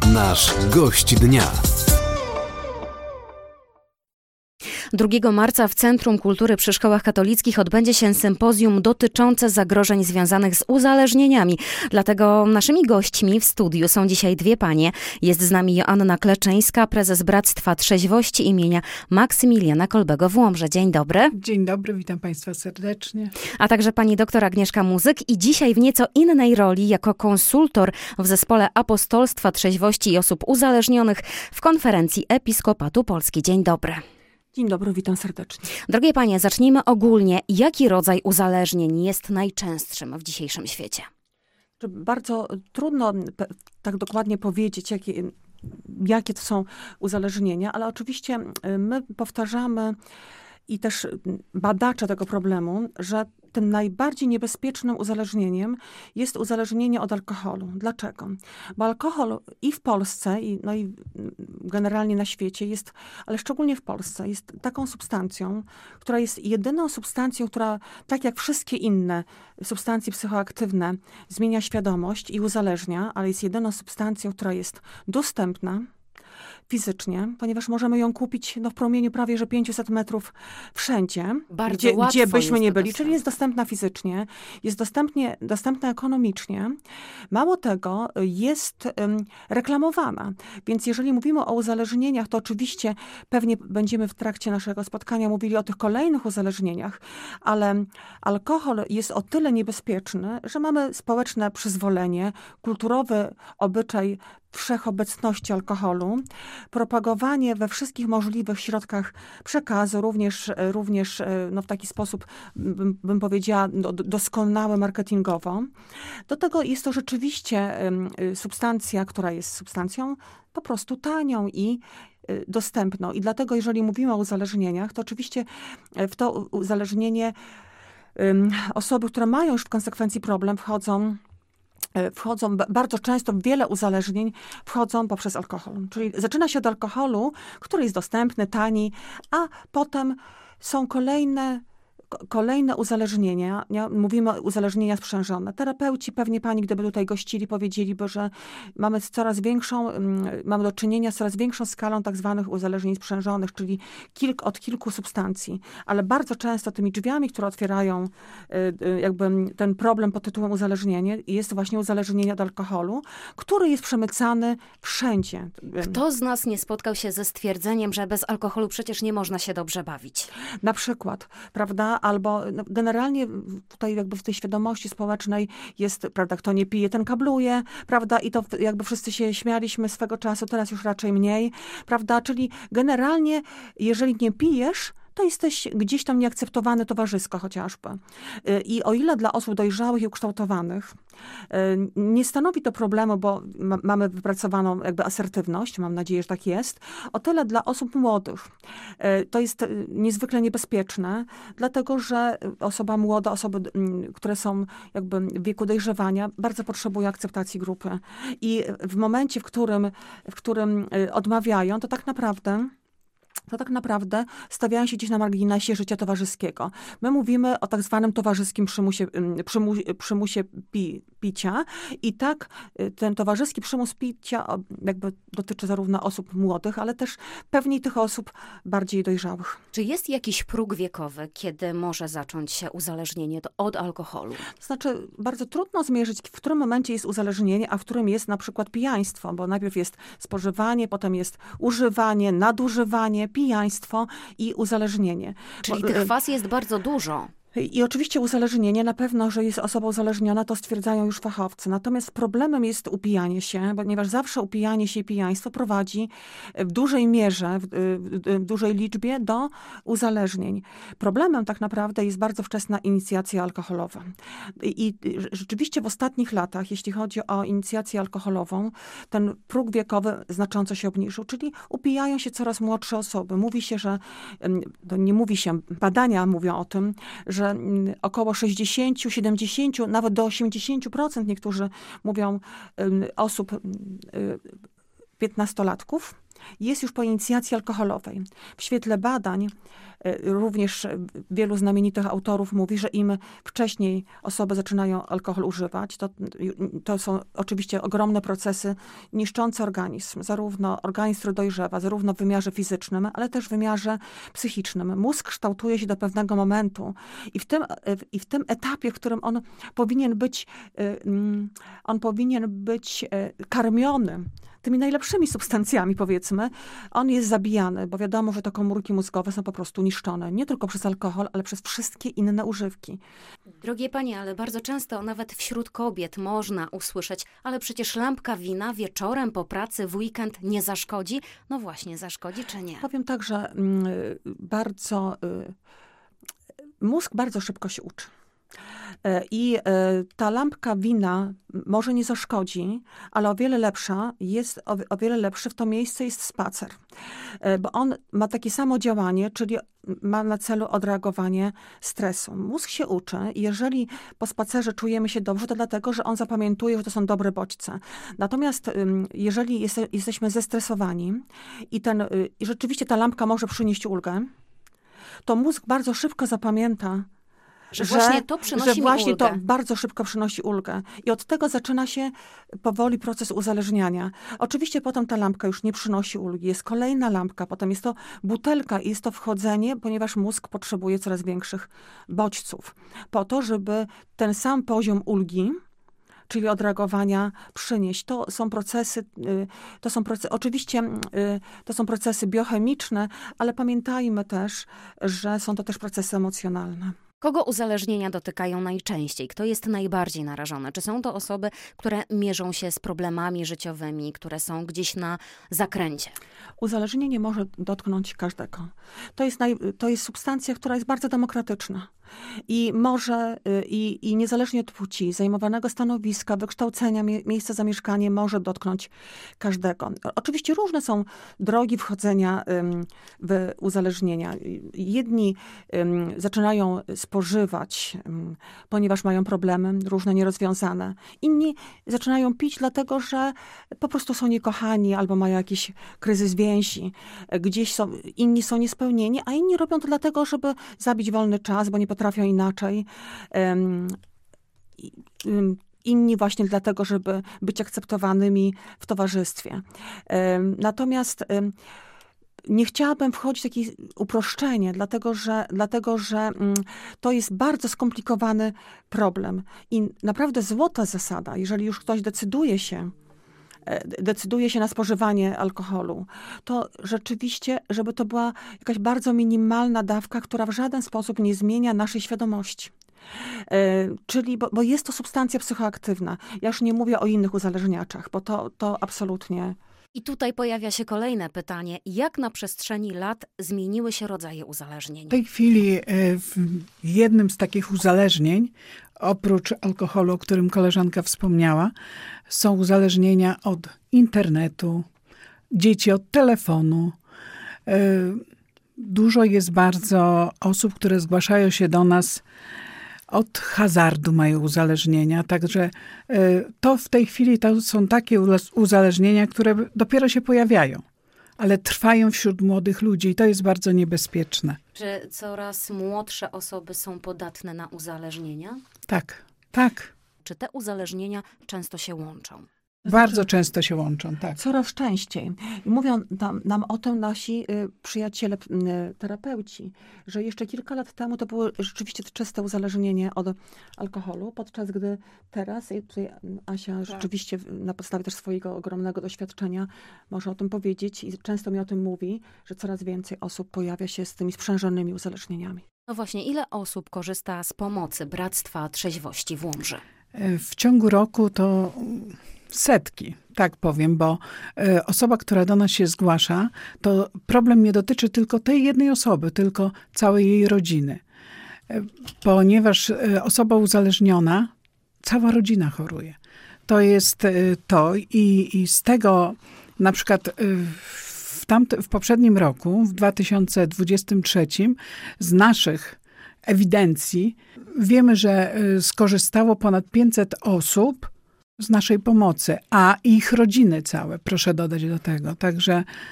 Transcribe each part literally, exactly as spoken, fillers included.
Nasz gość dnia. drugiego marca w Centrum Kultury przy Szkołach Katolickich odbędzie się sympozjum dotyczące zagrożeń związanych z uzależnieniami. Dlatego naszymi gośćmi w studiu są dzisiaj dwie panie. Jest z nami Joanna Kleczyńska, prezes Bractwa Trzeźwości imienia Maksymiliana Kolbego w Łomży. Dzień dobry. Dzień dobry, witam Państwa serdecznie. A także pani doktor Agnieszka Muzyk i dzisiaj w nieco innej roli jako konsultor w Zespole Apostolstwa Trzeźwości i Osób Uzależnionych w Konferencji Episkopatu Polski. Dzień dobry. Dzień dobry, witam serdecznie. Drogie panie, zacznijmy ogólnie. Jaki rodzaj uzależnień jest najczęstszym w dzisiejszym świecie? Bardzo trudno tak dokładnie powiedzieć, jakie, jakie to są uzależnienia, ale oczywiście my powtarzamy i też badacze tego problemu, że tym najbardziej niebezpiecznym uzależnieniem jest uzależnienie od alkoholu. Dlaczego? Bo alkohol i w Polsce, i, no i generalnie na świecie jest, ale szczególnie w Polsce, jest taką substancją, która jest jedyną substancją, która, tak jak wszystkie inne substancje psychoaktywne, zmienia świadomość i uzależnia, ale jest jedyną substancją, która jest dostępna fizycznie, ponieważ możemy ją kupić no, w promieniu prawie że pięćset metrów wszędzie, Bardzo gdzie, gdzie byśmy nie byli. dostępna. Czyli jest dostępna fizycznie, jest dostępnie, dostępna ekonomicznie. Mało tego, jest um, reklamowana. Więc jeżeli mówimy o uzależnieniach, to oczywiście pewnie będziemy w trakcie naszego spotkania mówili o tych kolejnych uzależnieniach, ale alkohol jest o tyle niebezpieczny, że mamy społeczne przyzwolenie, kulturowy obyczaj wszechobecności alkoholu, propagowanie we wszystkich możliwych środkach przekazu, również, również no, w taki sposób, bym, bym powiedziała, no, doskonały marketingowo. Do tego jest to rzeczywiście substancja, która jest substancją po prostu tanią i dostępną. I dlatego, jeżeli mówimy o uzależnieniach, to oczywiście w to uzależnienie osoby, które mają już w konsekwencji problem, wchodzą Wchodzą bardzo często, wiele uzależnień wchodzą poprzez alkohol. Czyli zaczyna się od alkoholu, który jest dostępny, tani, a potem są kolejne Kolejne uzależnienia, nie? Mówimy o uzależnienia sprzężone. Terapeuci, pewnie pani, gdyby tutaj gościli, powiedzieliby, że mamy coraz większą, mamy do czynienia z coraz większą skalą tak zwanych uzależnień sprzężonych, czyli kilk, od kilku substancji. Ale bardzo często tymi drzwiami, które otwierają jakby ten problem pod tytułem uzależnienie, jest właśnie uzależnienie od alkoholu, który jest przemycany wszędzie. Kto z nas nie spotkał się ze stwierdzeniem, że bez alkoholu przecież nie można się dobrze bawić? Na przykład, prawda? Albo no, generalnie tutaj jakby w tej świadomości społecznej jest, prawda, kto nie pije, ten kabluje, prawda, i to jakby wszyscy się śmialiśmy swego czasu, teraz już raczej mniej, prawda, czyli generalnie, jeżeli nie pijesz, to jesteś gdzieś tam nieakceptowany towarzysko chociażby. I o ile dla osób dojrzałych i ukształtowanych nie stanowi to problemu, bo ma, mamy wypracowaną jakby asertywność, mam nadzieję, że tak jest, o tyle dla osób młodych to jest niezwykle niebezpieczne, dlatego że osoba młoda, osoby, które są jakby w wieku dojrzewania, bardzo potrzebują akceptacji grupy. I w momencie, w którym, w którym odmawiają, to tak naprawdę to tak naprawdę stawiają się gdzieś na marginesie życia towarzyskiego. My mówimy o tak zwanym towarzyskim przymusie, przymu, przymusie pi, picia i tak ten towarzyski przymus picia jakby dotyczy zarówno osób młodych, ale też pewnie tych osób bardziej dojrzałych. Czy jest jakiś próg wiekowy, kiedy może zacząć się uzależnienie od alkoholu? To znaczy, bardzo trudno zmierzyć, w którym momencie jest uzależnienie, a w którym jest na przykład pijaństwo, bo najpierw jest spożywanie, potem jest używanie, nadużywanie, pijaństwo i uzależnienie. Czyli Bo, tych faz jest bardzo dużo. I oczywiście uzależnienie, na pewno, że jest osoba uzależniona, to stwierdzają już fachowcy. Natomiast problemem jest upijanie się, ponieważ zawsze upijanie się i pijaństwo prowadzi w dużej mierze, w, w dużej liczbie do uzależnień. Problemem tak naprawdę jest bardzo wczesna inicjacja alkoholowa. I rzeczywiście w ostatnich latach, jeśli chodzi o inicjację alkoholową, ten próg wiekowy znacząco się obniżył, czyli upijają się coraz młodsze osoby. Mówi się, że, to nie mówi się, badania mówią o tym, że że około sześćdziesiąt, siedemdziesiąt, nawet do osiemdziesiąt procent niektórzy mówią osób piętnastolatków jest już po inicjacji alkoholowej. W świetle badań Również wielu znamienitych autorów mówi, że im wcześniej osoby zaczynają alkohol używać, to, to są oczywiście ogromne procesy niszczące organizm, zarówno organizm, który dojrzewa, zarówno w wymiarze fizycznym, ale też w wymiarze psychicznym. Mózg kształtuje się do pewnego momentu i w tym, i w tym etapie, w którym on powinien być, on powinien być karmiony tymi najlepszymi substancjami, powiedzmy, on jest zabijany, bo wiadomo, że te komórki mózgowe są po prostu niszczone. Nie tylko przez alkohol, ale przez wszystkie inne używki. Drogie panie, ale bardzo często nawet wśród kobiet można usłyszeć, ale przecież lampka wina wieczorem po pracy w weekend nie zaszkodzi? No właśnie, zaszkodzi czy nie? Powiem tak, że y, bardzo... Y, mózg bardzo szybko się uczy. I ta lampka wina może nie zaszkodzi, ale o wiele lepsza jest, o, o wiele lepszy w to miejsce jest spacer. Bo on ma takie samo działanie, czyli ma na celu odreagowanie stresu. Mózg się uczy i jeżeli po spacerze czujemy się dobrze, to dlatego, że on zapamiętuje, że to są dobre bodźce. Natomiast jeżeli jest, jesteśmy zestresowani i, ten, i rzeczywiście ta lampka może przynieść ulgę, to mózg bardzo szybko zapamięta, Że, że właśnie to przynosi że właśnie ulgę. to bardzo szybko przynosi ulgę. I od tego zaczyna się powoli proces uzależniania. Oczywiście potem ta lampka już nie przynosi ulgi. Jest kolejna lampka, potem jest to butelka i jest to wchodzenie, ponieważ mózg potrzebuje coraz większych bodźców. Po to, żeby ten sam poziom ulgi, czyli odreagowania, przynieść. To są procesy, to są procesy, oczywiście to są procesy biochemiczne, ale pamiętajmy też, że są to też procesy emocjonalne. Kogo uzależnienia dotykają najczęściej? Kto jest najbardziej narażony? Czy są to osoby, które mierzą się z problemami życiowymi, które są gdzieś na zakręcie? Uzależnienie może dotknąć każdego. To jest, naj, to jest substancja, która jest bardzo demokratyczna. I może, i, i niezależnie od płci, zajmowanego stanowiska, wykształcenia, mie, miejsca zamieszkania, może dotknąć każdego. Oczywiście różne są drogi wchodzenia ym, w uzależnienia. Jedni ym, zaczynają spożywać, ym, ponieważ mają problemy różne nierozwiązane. Inni zaczynają pić dlatego, że po prostu są niekochani albo mają jakiś kryzys więzi. Gdzieś są, inni są niespełnieni, a inni robią to dlatego, żeby zabić wolny czas, bo nie potrafią inaczej. Um, um, inni właśnie dlatego, żeby być akceptowanymi w towarzystwie. Um, natomiast um, nie chciałabym wchodzić w takie uproszczenie, dlatego że, dlatego, że um, to jest bardzo skomplikowany problem. I naprawdę złota zasada, jeżeli już ktoś decyduje się decyduje się na spożywanie alkoholu, to rzeczywiście, żeby to była jakaś bardzo minimalna dawka, która w żaden sposób nie zmienia naszej świadomości. Czyli, bo, bo jest to substancja psychoaktywna. Ja już nie mówię o innych uzależniaczach, bo to, to absolutnie... I tutaj pojawia się kolejne pytanie. Jak na przestrzeni lat zmieniły się rodzaje uzależnień? W tej chwili w jednym z takich uzależnień, oprócz alkoholu, o którym koleżanka wspomniała, są uzależnienia od internetu, dzieci od telefonu. Dużo jest bardzo osób, które zgłaszają się do nas od hazardu, mają uzależnienia. Także to w tej chwili to są takie uzależnienia, które dopiero się pojawiają, ale trwają wśród młodych ludzi i to jest bardzo niebezpieczne. Czy coraz młodsze osoby są podatne na uzależnienia? Tak, tak. Czy te uzależnienia często się łączą? Bardzo często się łączą, tak. Coraz częściej. I mówią nam, nam o tym nasi y, przyjaciele, y, terapeuci, że jeszcze kilka lat temu to było rzeczywiście czyste uzależnienie od alkoholu, podczas gdy teraz, i tutaj Asia tak. rzeczywiście na podstawie też swojego ogromnego doświadczenia może o tym powiedzieć i często mi o tym mówi, że coraz więcej osób pojawia się z tymi sprzężonymi uzależnieniami. No właśnie, ile osób korzysta z pomocy Bractwa Trzeźwości w Łomży? W ciągu roku to... setki, tak powiem, bo y, osoba, która do nas się zgłasza, to problem nie dotyczy tylko tej jednej osoby, tylko całej jej rodziny. Y, ponieważ y, osoba uzależniona, cała rodzina choruje. To jest y, to i, i z tego na przykład y, w, tamty, w poprzednim roku, w dwa tysiące dwudziestym trzecim, z naszych ewidencji wiemy, że y, skorzystało ponad pięćset osób z naszej pomocy, a ich rodziny całe, proszę dodać do tego. Także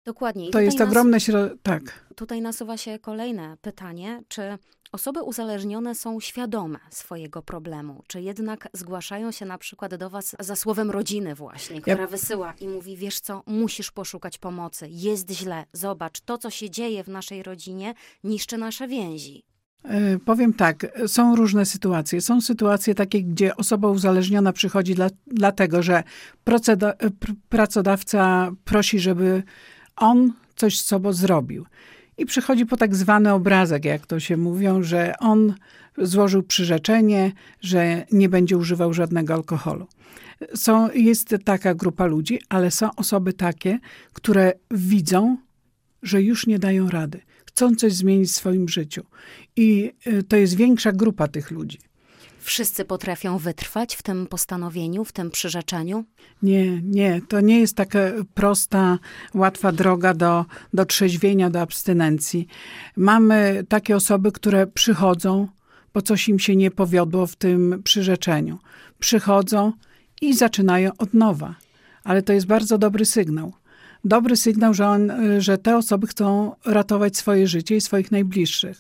Dokładnie. I To jest nas... ogromne środowisko. Tak. Tutaj nasuwa się kolejne pytanie, czy osoby uzależnione są świadome swojego problemu, czy jednak zgłaszają się na przykład do was za słowem rodziny właśnie, która ja... wysyła i mówi, wiesz co, musisz poszukać pomocy, jest źle, zobacz, to co się dzieje w naszej rodzinie niszczy nasze więzi. Yy, powiem tak, są różne sytuacje. Są sytuacje takie, gdzie osoba uzależniona przychodzi dla, dlatego, że proceda- pr- pracodawca prosi, żeby on coś z sobą zrobił. I przychodzi po tak zwany obrazek, jak to się mówią, że on złożył przyrzeczenie, że nie będzie używał żadnego alkoholu. Są, jest taka grupa ludzi, ale są osoby takie, które widzą, że już nie dają rady. Chcą coś zmienić w swoim życiu. I to jest większa grupa tych ludzi. Wszyscy potrafią wytrwać w tym postanowieniu, w tym przyrzeczeniu? Nie, nie. To nie jest taka prosta, łatwa droga do, do trzeźwienia, do abstynencji. Mamy takie osoby, które przychodzą, bo coś im się nie powiodło w tym przyrzeczeniu. Przychodzą i zaczynają od nowa. Ale to jest bardzo dobry sygnał. Dobry sygnał, że, on, że te osoby chcą ratować swoje życie i swoich najbliższych.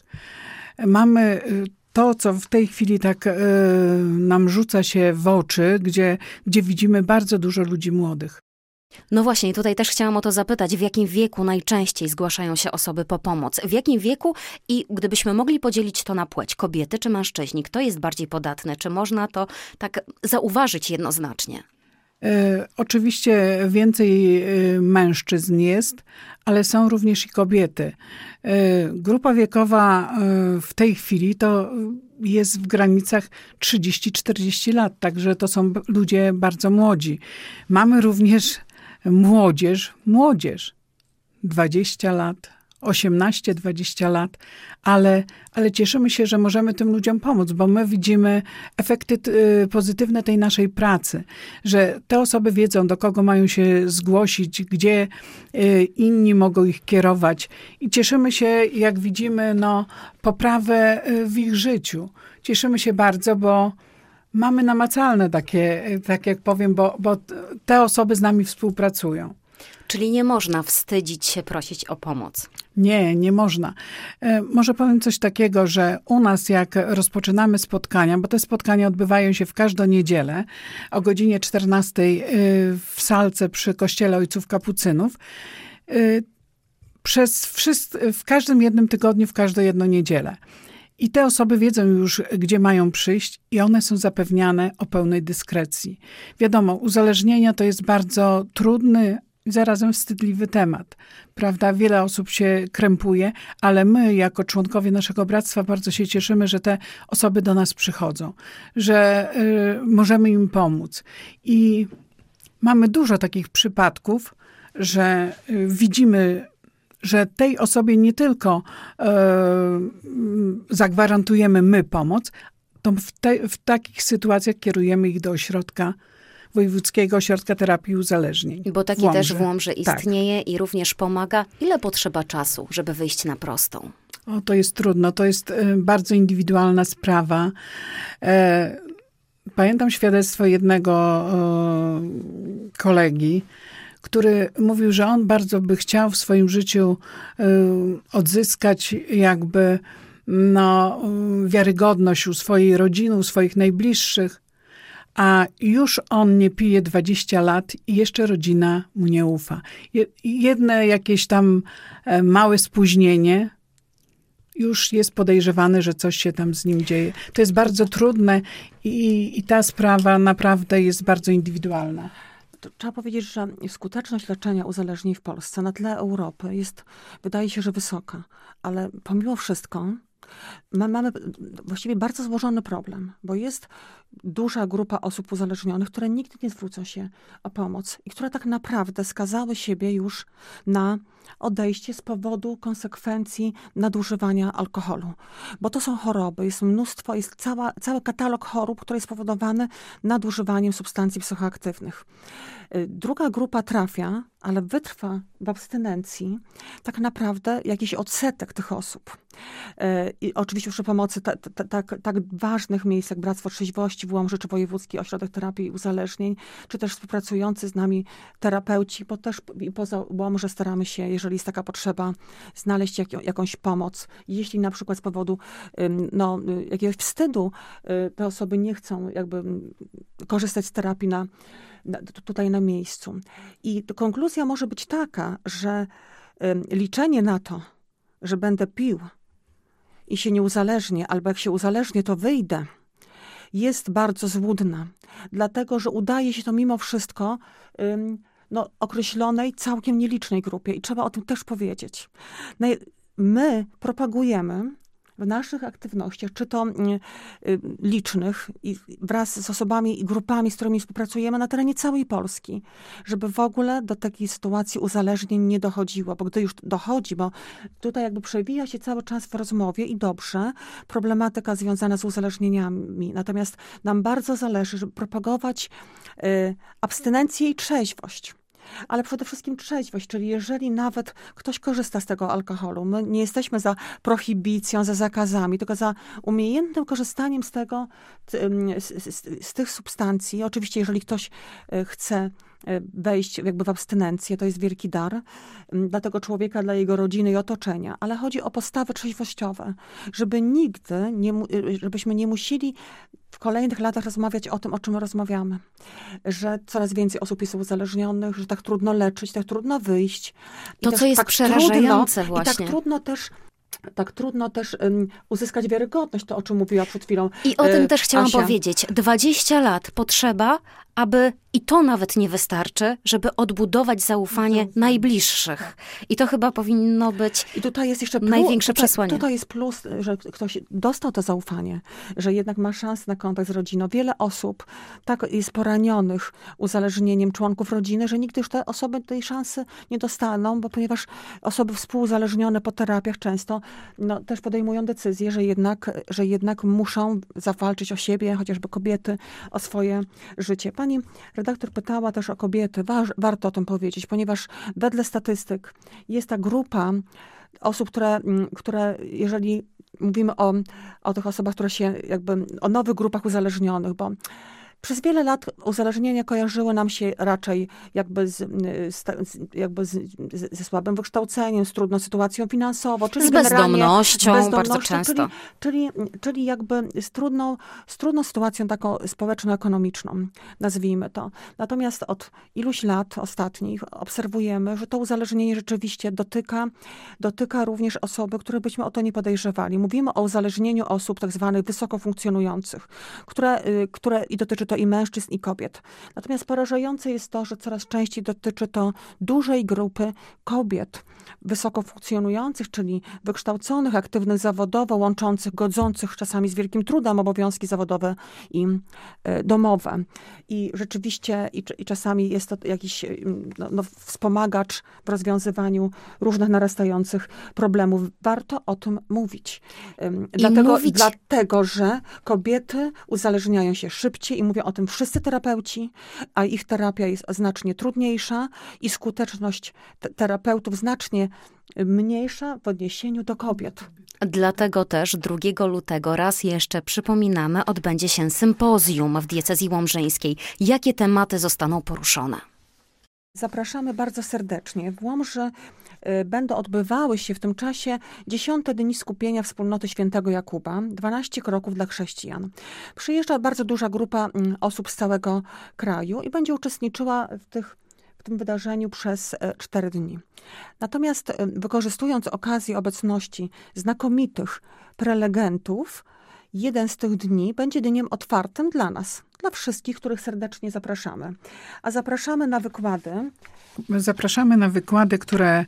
Mamy to, co w tej chwili tak y, nam rzuca się w oczy, gdzie, gdzie widzimy bardzo dużo ludzi młodych. No właśnie, tutaj też chciałam o to zapytać, w jakim wieku najczęściej zgłaszają się osoby po pomoc? W jakim wieku i gdybyśmy mogli podzielić to na płeć, kobiety czy mężczyźni, kto jest bardziej podatny? Czy można to tak zauważyć jednoznacznie? E, oczywiście więcej e, mężczyzn jest, ale są również i kobiety. E, grupa wiekowa e, w tej chwili to jest w granicach trzydzieści czterdzieści lat, także to są ludzie bardzo młodzi. Mamy również młodzież, młodzież, dwadzieścia lat, osiemnaście dwadzieścia lat, ale, ale cieszymy się, że możemy tym ludziom pomóc, bo my widzimy efekty y, pozytywne tej naszej pracy, że te osoby wiedzą, do kogo mają się zgłosić, gdzie y, inni mogą ich kierować i cieszymy się, jak widzimy, no, poprawę w ich życiu. Cieszymy się bardzo, bo mamy namacalne takie, tak jak powiem, bo, bo te osoby z nami współpracują. Czyli nie można wstydzić się prosić o pomoc? Nie, nie można. E, może powiem coś takiego, że u nas jak rozpoczynamy spotkania, bo te spotkania odbywają się w każdą niedzielę o godzinie czternastej w salce przy Kościele Ojców Kapucynów, e, przez wszyscy, w każdym jednym tygodniu, w każdą jedną niedzielę. I te osoby wiedzą już, gdzie mają przyjść i one są zapewniane o pełnej dyskrecji. Wiadomo, uzależnienia to jest bardzo trudny i zarazem wstydliwy temat, prawda? Wiele osób się krępuje, ale my jako członkowie naszego bractwa bardzo się cieszymy, że te osoby do nas przychodzą, że y, możemy im pomóc. I mamy dużo takich przypadków, że y, widzimy, że tej osobie nie tylko y, zagwarantujemy my pomoc, to w, te, w takich sytuacjach kierujemy ich do ośrodka Wojewódzkiego Ośrodka Terapii Uzależnień. Bo taki w też w Łomży istnieje tak. i również pomaga. Ile potrzeba czasu, żeby wyjść na prostą? O, to jest trudno. To jest bardzo indywidualna sprawa. E, pamiętam świadectwo jednego e, kolegi, który mówił, że on bardzo by chciał w swoim życiu e, odzyskać jakby no, wiarygodność u swojej rodziny, u swoich najbliższych. A już on nie pije dwadzieścia lat i jeszcze rodzina mu nie ufa. Jedne jakieś tam małe spóźnienie, już jest podejrzewany, że coś się tam z nim dzieje. To jest bardzo trudne i, i ta sprawa naprawdę jest bardzo indywidualna. To trzeba powiedzieć, że skuteczność leczenia uzależnień w Polsce na tle Europy jest, wydaje się, że wysoka. Ale pomimo wszystko My mamy właściwie bardzo złożony problem, bo jest duża grupa osób uzależnionych, które nigdy nie zwrócą się o pomoc i które tak naprawdę skazały siebie już na odejście z powodu konsekwencji nadużywania alkoholu. Bo to są choroby, jest mnóstwo, jest cała, cały katalog chorób, który jest spowodowany nadużywaniem substancji psychoaktywnych. Druga grupa trafia, ale wytrwa w abstynencji tak naprawdę jakiś odsetek tych osób. I oczywiście przy pomocy tak ta, ta, ta, ta ważnych miejsc jak Bractwo Trzeźwości w Łomży, czy Wojewódzki Ośrodek Terapii i Uzależnień, czy też współpracujący z nami terapeuci, bo też i poza Łomży staramy się, jeżeli jest taka potrzeba, znaleźć jak, jakąś pomoc. Jeśli na przykład z powodu no, jakiegoś wstydu te osoby nie chcą jakby korzystać z terapii na, na, tutaj na miejscu. I konkluzja może być taka, że liczenie na to, że będę pił i się nie uzależnię, albo jak się uzależnię, to wyjdę, jest bardzo złudna. Dlatego, że udaje się to mimo wszystko ym, no, określonej, całkiem nielicznej grupie. I trzeba o tym też powiedzieć. My propagujemy w naszych aktywnościach, czy to y, licznych, i wraz z osobami i grupami, z którymi współpracujemy na terenie całej Polski, żeby w ogóle do takiej sytuacji uzależnień nie dochodziło, bo gdy już dochodzi, bo tutaj jakby przewija się cały czas w rozmowie i dobrze problematyka związana z uzależnieniami. Natomiast nam bardzo zależy, żeby propagować y, abstynencję i trzeźwość. Ale przede wszystkim trzeźwość, czyli jeżeli nawet ktoś korzysta z tego alkoholu, my nie jesteśmy za prohibicją, za zakazami, tylko za umiejętnym korzystaniem z tego, z, z, z tych substancji. Oczywiście, jeżeli ktoś chce wejść jakby w abstynencję, to jest wielki dar dla tego człowieka, dla jego rodziny i otoczenia. Ale chodzi o postawy trzeźwościowe, żeby nigdy, nie, żebyśmy nie musieli w kolejnych latach rozmawiać o tym, o czym rozmawiamy. Że coraz więcej osób jest uzależnionych, że tak trudno leczyć, tak trudno wyjść. To, co jest tak przerażające trudno, właśnie. I tak trudno też tak trudno też um, uzyskać wiarygodność, to o czym mówiła przed chwilą I o tym e, też chciałam Asia. powiedzieć. dwadzieścia lat potrzeba, aby, i to nawet nie wystarczy, żeby odbudować zaufanie no, najbliższych. Tak. I to chyba powinno być I tutaj jest jeszcze plus, największe tutaj, przesłanie. Tutaj jest plus, że ktoś dostał to zaufanie, że jednak ma szansę na kontakt z rodziną. Wiele osób tak jest poranionych uzależnieniem członków rodziny, że nigdy już te osoby tej szansy nie dostaną, bo ponieważ osoby współuzależnione po terapiach często no, też podejmują decyzję, że jednak, że jednak muszą zawalczyć o siebie, chociażby kobiety, o swoje życie. Pani redaktor pytała też o kobiety. Wa- warto o tym powiedzieć, ponieważ wedle statystyk jest ta grupa osób, które, które jeżeli mówimy o, o tych osobach, które się jakby, o nowych grupach uzależnionych, bo przez wiele lat uzależnienia kojarzyły nam się raczej jakby, z, z, jakby z, z, ze słabym wykształceniem, z trudną sytuacją finansową. Czyli z bezdomnością, bezdomnością bardzo często. Czyli, czyli, czyli jakby z trudną, z trudną sytuacją taką społeczno-ekonomiczną, nazwijmy to. Natomiast od iluś lat ostatnich obserwujemy, że to uzależnienie rzeczywiście dotyka, dotyka również osoby, które byśmy o to nie podejrzewali. Mówimy o uzależnieniu osób tak zwanych wysoko funkcjonujących, które, które i dotyczy to i mężczyzn, i kobiet. Natomiast porażające jest to, że coraz częściej dotyczy to dużej grupy kobiet wysoko funkcjonujących, czyli wykształconych, aktywnych zawodowo, łączących, godzących czasami z wielkim trudem obowiązki zawodowe i y, domowe. I rzeczywiście i, i czasami jest to jakiś no, no, wspomagacz w rozwiązywaniu różnych narastających problemów. Warto o tym mówić. Ym, dlatego, mówić... dlatego, że kobiety uzależniają się szybciej i mówią o tym wszyscy terapeuci, a ich terapia jest znacznie trudniejsza i skuteczność te- terapeutów znacznie mniejsza w odniesieniu do kobiet. Dlatego też drugiego lutego raz jeszcze przypominamy, odbędzie się sympozjum w diecezji łomżyńskiej. Jakie tematy zostaną poruszone? Zapraszamy bardzo serdecznie. W Łomży będą odbywały się w tym czasie dziesiąte dni skupienia Wspólnoty Świętego Jakuba, dwanaście kroków dla chrześcijan. Przyjeżdża bardzo duża grupa osób z całego kraju i będzie uczestniczyła w tych w tym wydarzeniu przez cztery dni. Natomiast wykorzystując okazję obecności znakomitych prelegentów, jeden z tych dni będzie dniem otwartym dla nas, dla wszystkich, których serdecznie zapraszamy. A zapraszamy na wykłady. Zapraszamy na wykłady, które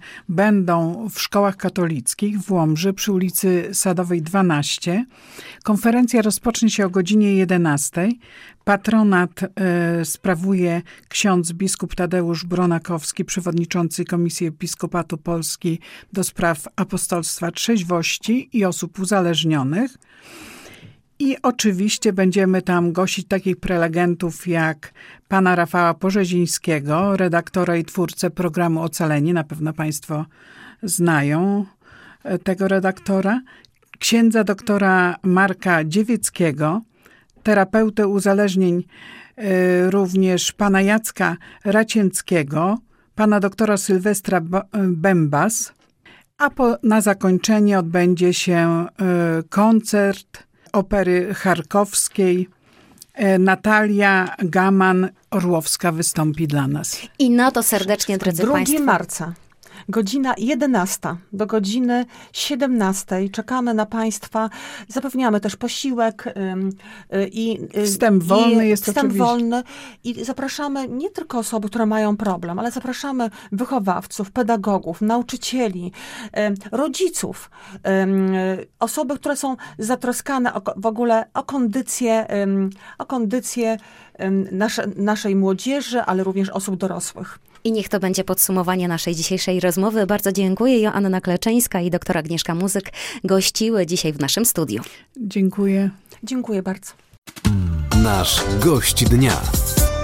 będą w szkołach katolickich w Łomży przy ulicy Sadowej dwanaście. Konferencja rozpocznie się o godzinie jedenastej. Patronat y, sprawuje ksiądz biskup Tadeusz Bronakowski, przewodniczący Komisji Episkopatu Polski do spraw apostolstwa trzeźwości i osób uzależnionych. I oczywiście będziemy tam gościć takich prelegentów jak pana Rafała Porzezińskiego, redaktora i twórcę programu Ocaleni. Na pewno państwo znają tego redaktora. Księdza doktora Marka Dziewieckiego, terapeutę uzależnień również pana Jacka Racięckiego, pana doktora Sylwestra Bębas, a po, na zakończenie odbędzie się koncert Opery Charkowskiej. Natalia Gaman-Orłowska wystąpi dla nas. I na to serdecznie, drodzy drugiego państwo. marca. Godzina jedenasta do godziny siedemnastej. Czekamy na państwa. Zapewniamy też posiłek ym, y, i y, wstęp wolny i jest wstęp oczywiście. wolny. I zapraszamy nie tylko osoby, które mają problem, ale zapraszamy wychowawców, pedagogów, nauczycieli, ym, rodziców, ym, osoby, które są zatroskane o, w ogóle o kondycję, ym, o kondycję ym, nasze, naszej młodzieży, ale również osób dorosłych. I niech to będzie podsumowanie naszej dzisiejszej rozmowy. Bardzo dziękuję. Joanna Kleczyńska i doktor Agnieszka Muzyk gościły dzisiaj w naszym studiu. Dziękuję. Dziękuję bardzo. Nasz gość dnia.